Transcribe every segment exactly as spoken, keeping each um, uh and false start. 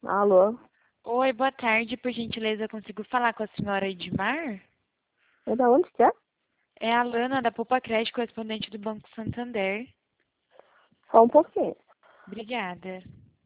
Alô? Oi, boa tarde. Por gentileza, eu consigo falar com a senhora Edmar? É da onde que é? É a Lana, da Poupa Crédito, correspondente do Banco Santander. Só um pouquinho. Obrigada.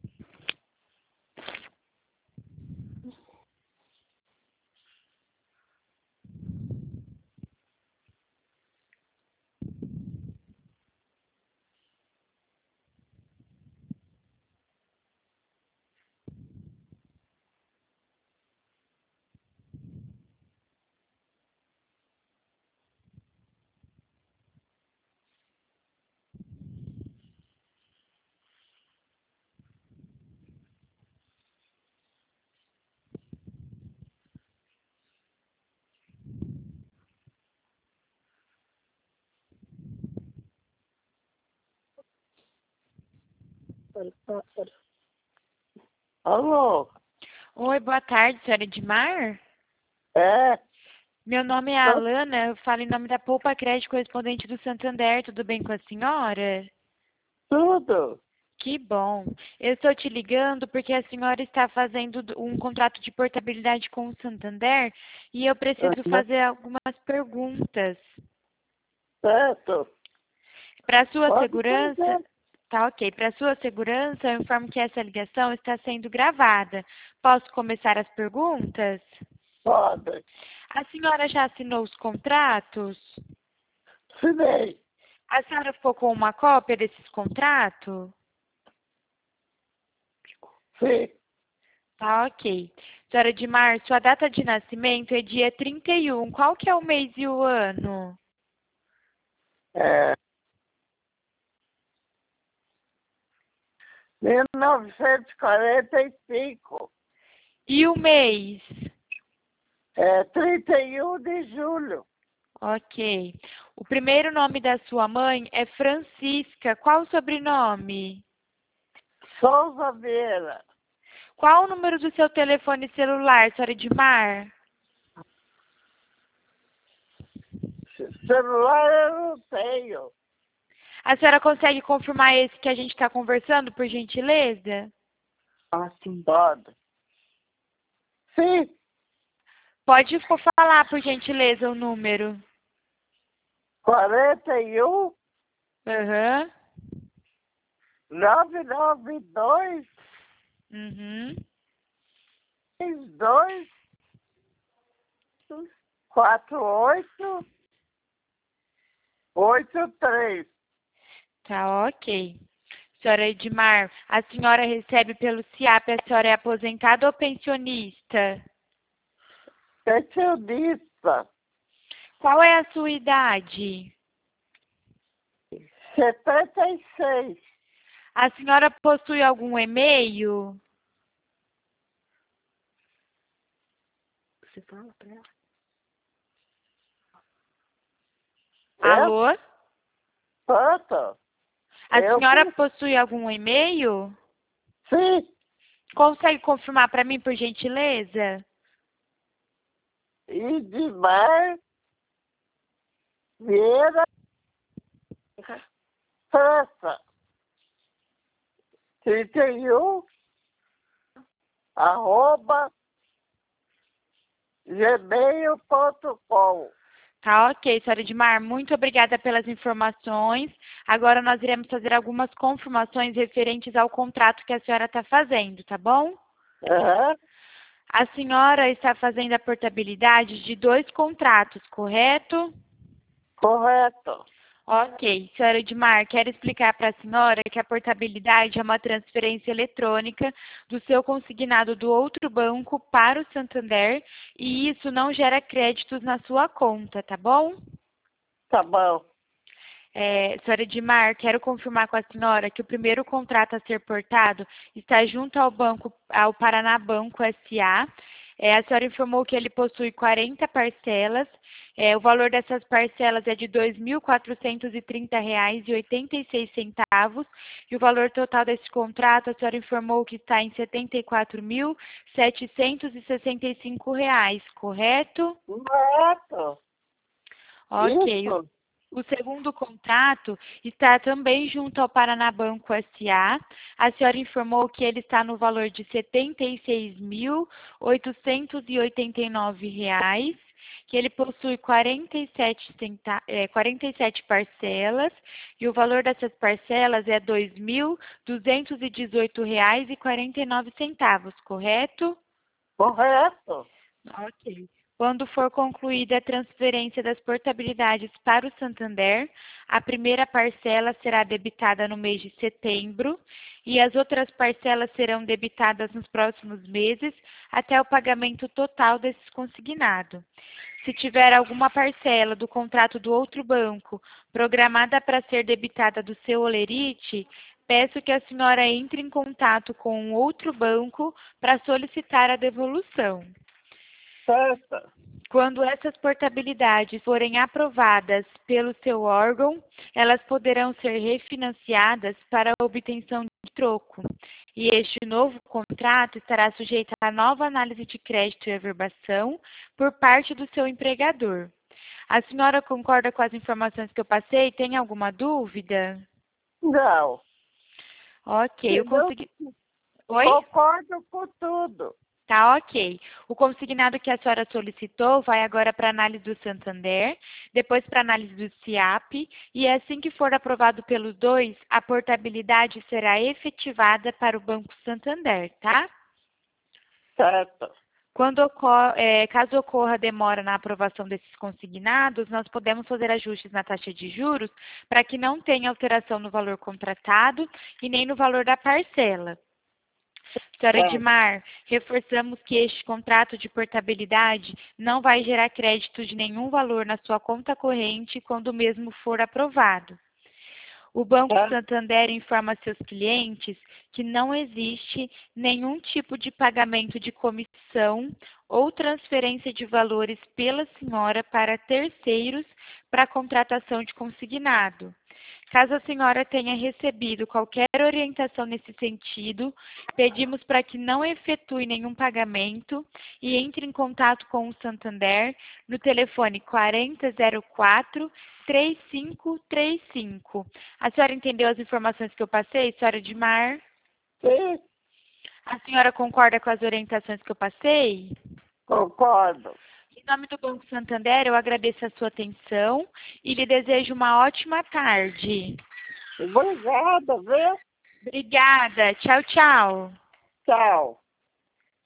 Alô? Oi, boa tarde, senhora Edmar? É? Meu nome é Alana, eu falo em nome da Poupa Crédito, correspondente do Santander. Tudo bem com a senhora? Tudo? Que bom. Eu estou te ligando porque a senhora está fazendo um contrato de portabilidade com o Santander e eu preciso Aham. fazer algumas perguntas. Certo? Para sua Pode segurança, fazer. tá ok. Para sua segurança, eu informo que essa ligação está sendo gravada. Posso começar as perguntas? Pode. A senhora já assinou os contratos? Assinei. A senhora ficou com uma cópia desses contratos? Sim. Tá ok. Senhora Edmar, sua data de nascimento é dia trinta e um. Qual que é o mês e o ano? É. mil novecentos e quarenta e cinco. E o mês? É trinta e um de julho. Ok. O primeiro nome da sua mãe é Francisca. Qual o sobrenome? Souza Vieira. Qual o número do seu telefone celular, senhora Edmar? Celular eu não tenho. A senhora consegue confirmar esse que a gente está conversando, por gentileza? Ah, sim. Pode. Sim. Pode fo- falar, por gentileza, o número. quarenta e um, Aham. nove nove dois, Uhum. seis dois, quatro oito, oito três. Tá ok. Senhora Edmar, a senhora recebe pelo SIAP, a senhora é aposentada ou pensionista? Pensionista. Qual é a sua idade? setenta e seis. A senhora possui algum e-mail? Você fala pra ela? É? Alô? Quanto? A Eu senhora que... possui algum e-mail? Sim. Consegue confirmar para mim, por gentileza? Idimar Vieira França. trinta e um, arroba, gmail ponto com. Tá ok, senhora Edmar, muito obrigada pelas informações. Agora nós iremos fazer algumas confirmações referentes ao contrato que a senhora está fazendo, tá bom? Aham. A senhora está fazendo a portabilidade de dois contratos, correto? Correto. Ok, senhora Edmar, quero explicar para a senhora que a portabilidade é uma transferência eletrônica do seu consignado do outro banco para o Santander e isso não gera créditos na sua conta, tá bom? Tá bom. É, senhora Edmar, quero confirmar com a senhora que o primeiro contrato a ser portado está junto ao banco, ao Paraná Banco S A. É, a senhora informou que ele possui quarenta parcelas. É, o valor dessas parcelas é de dois mil quatrocentos e trinta reais e oitenta e seis centavos. E o valor total desse contrato, a senhora informou que está em setenta e quatro mil setecentos e sessenta e cinco reais, correto? Correto. Ok. Isso. O segundo contrato está também junto ao Paraná Banco S A. A senhora informou que ele está no valor de setenta e seis mil oitocentos e oitenta e nove reais, que ele possui quarenta e sete, centa... é, quarenta e sete parcelas, e o valor dessas parcelas é dois mil duzentos e dezoito reais e quarenta e nove centavos, correto? Correto? Ok. Quando for concluída a transferência das portabilidades para o Santander, a primeira parcela será debitada no mês de setembro e as outras parcelas serão debitadas nos próximos meses até o pagamento total desses consignados. Se tiver alguma parcela do contrato do outro banco programada para ser debitada do seu Olerite, peço que a senhora entre em contato com outro banco para solicitar a devolução. Certo. Quando essas portabilidades forem aprovadas pelo seu órgão, elas poderão ser refinanciadas para a obtenção de troco. E este novo contrato estará sujeito à nova análise de crédito e averbação por parte do seu empregador. A senhora concorda com as informações que eu passei? Tem alguma dúvida? Não. Ok, eu Entendeu? consegui... Oi? Concordo com tudo. Tá ok. O consignado que a senhora solicitou vai agora para análise do Santander, depois para análise do SIAP, e assim que for aprovado pelos dois, a portabilidade será efetivada para o Banco Santander, tá? Certo. Quando ocor é, caso ocorra demora na aprovação desses consignados, nós podemos fazer ajustes na taxa de juros para que não tenha alteração no valor contratado e nem no valor da parcela. Senhora É. Edmar, reforçamos que este contrato de portabilidade não vai gerar crédito de nenhum valor na sua conta corrente quando o mesmo for aprovado. O Banco É. Santander informa seus clientes que não existe nenhum tipo de pagamento de comissão ou transferência de valores pela senhora para terceiros para a contratação de consignado. Caso a senhora tenha recebido qualquer orientação nesse sentido, pedimos para que não efetue nenhum pagamento e entre em contato com o Santander no telefone quarenta zero quatro, três cinco três cinco. A senhora entendeu as informações que eu passei, senhora Edmar? Sim, A senhora concorda com as orientações que eu passei? concordo. Em nome do Banco Santander, eu agradeço a sua atenção e lhe desejo uma ótima tarde. Obrigada, viu? Obrigada. Tchau, tchau. Tchau.